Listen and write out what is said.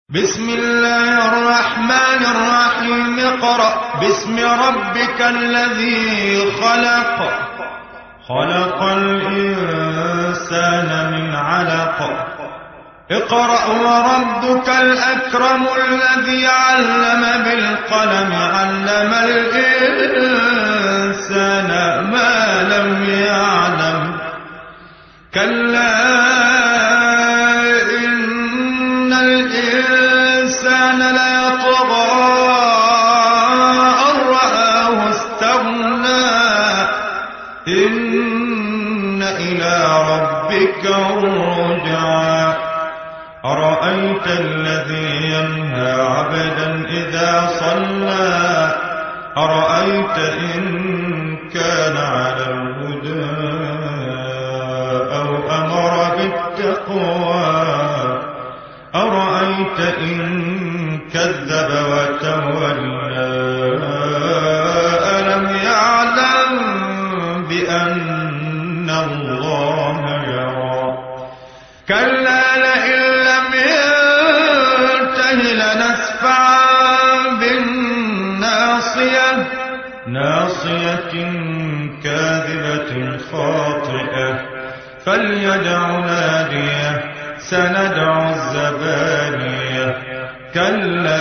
بسم الله الرحمن الرحيم. اقرأ باسم ربك الذي خلق. خلق الإنسان من علق. اقرأ وربك الأكرم الذي علم بالقلم علم الإنسان ما لم يعلم. كلا إن الإنسان ليطغى أن رآه استغنى. إن إلى ربك الرجعى. أرأيت الذي ينهى عبدا إذا صلى. أرأيت إن كان على الهدى أو أمر بالتقوى. أرأيت إن كذب وتولى. ألم يعلم بأن الله يرى. كلا لئن لم ينته لنسفعا بالناصية. ناصية كاذبة خاطئة. فليدع ناديه. سندع الزبانية. كلا